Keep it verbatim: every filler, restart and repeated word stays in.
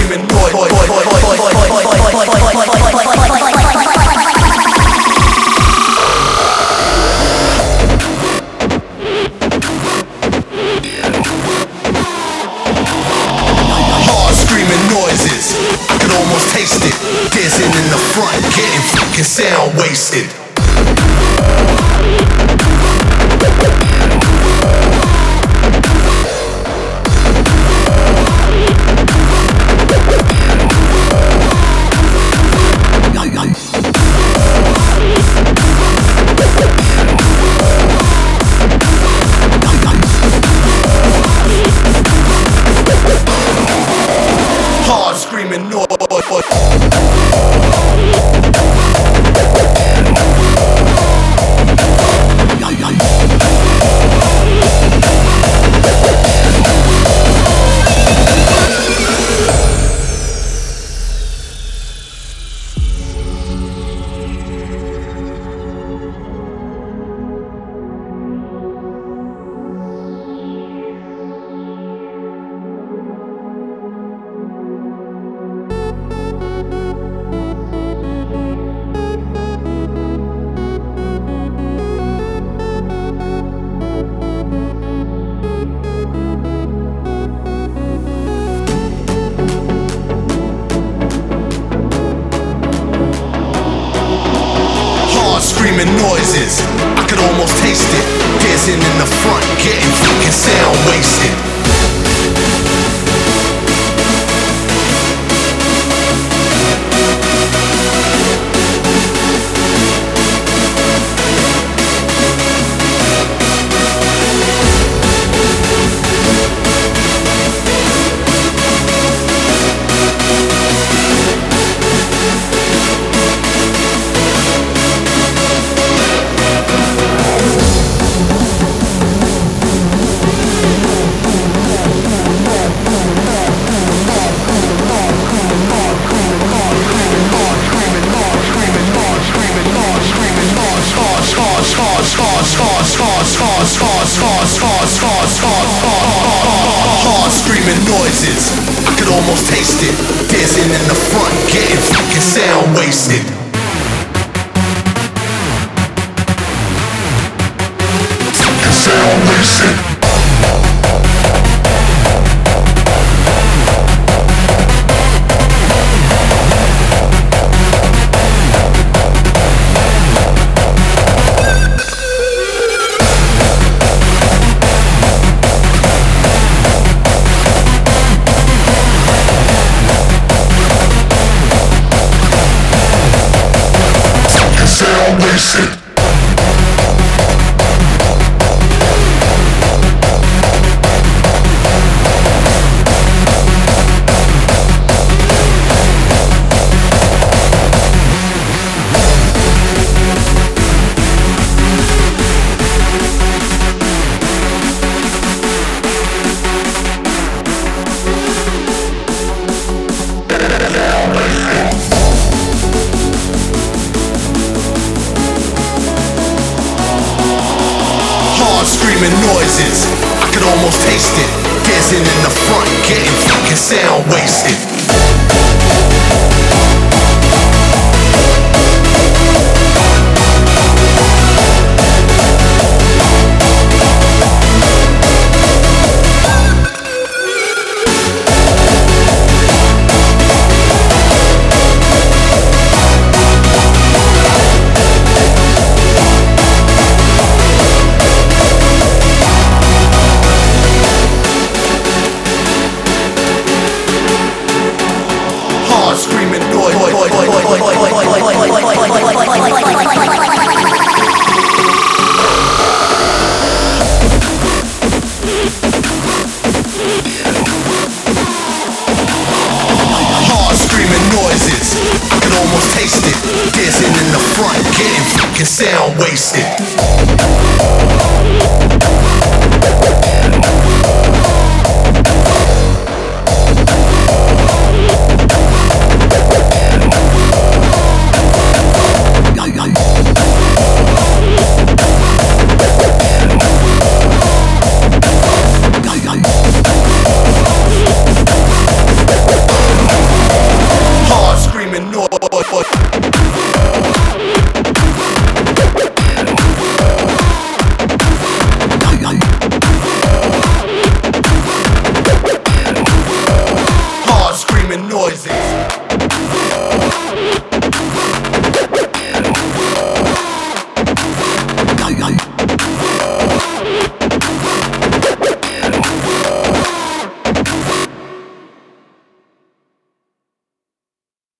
screaming noise. Hard screaming noises, I could almost taste it. Dancing in the front, getting fucking sound wasted. Hard screaming noise. Screaming noises, I could almost taste it. Dancing in the front, getting fucking sound wasted. Hard screaming noises, I could almost taste it. Dancing in the front, getting fucking sound wasted. Fucking sound wasted. Wasted. Screaming noises, I could almost taste it. Dancing in the front, getting fucking sound wasted. Screaming noise. Hard screaming noises, I could almost taste it. Dancing in the front, getting fucking sound wasted.